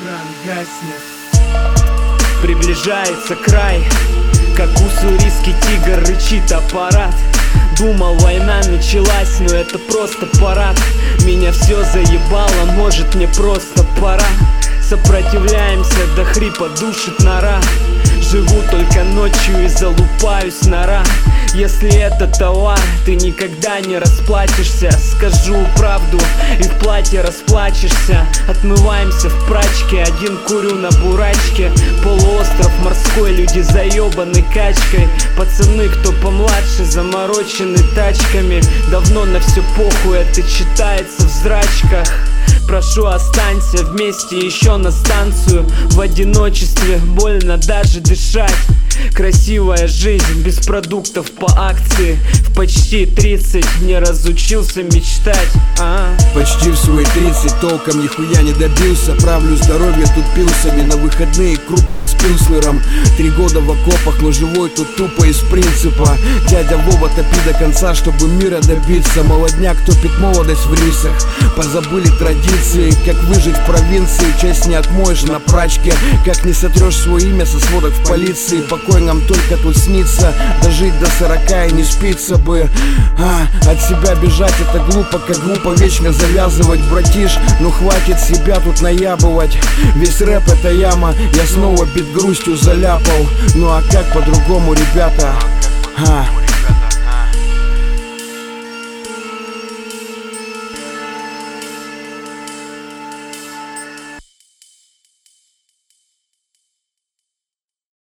экран гаснет. Приближается край, как уссурийский тигр рычит аппарат. Думал, война началась, но это просто парад. Меня все заебало, может мне просто пора. Сопротивляемся, до хрипа душит нора. Живу только ночью и залупаюсь нора. Если это товар, ты никогда не расплатишься. Скажу правду и в платье расплачешься. Отмываемся в прачке, один курю на бурачке. Полуостров морской, люди заебаны качкой. Пацаны, кто помладше, заморочены тачками. Давно на все похуй, это читается в зрачках. Прошу, останься вместе еще на станцию. В одиночестве больно даже дышать. Красивая жизнь без продуктов по акции. В почти 30 не разучился мечтать. Почти в свои 30 толком нихуя не добился. Правлю здоровье тут пилсами, на выходные круг с пилснером. 3 года в окопах, но живой тут тупо из принципа. Дядя Вова топи до конца, чтобы мира добиться. Молодняк топит молодость в рисах. Позабыли традиции, как выжить в провинции. Часть не отмоешь на прачке, как не сотрешь свое имя со сводок в полиции. Покой нам только тут снится, дожить до 40 и не спится бы. От себя бежать это глупо, как глупо вечно завязывать, братиш. Ну хватит себя тут наябывать. Весь рэп это яма, я снова бит грустью заляпал. Ну а как по-другому, ребята?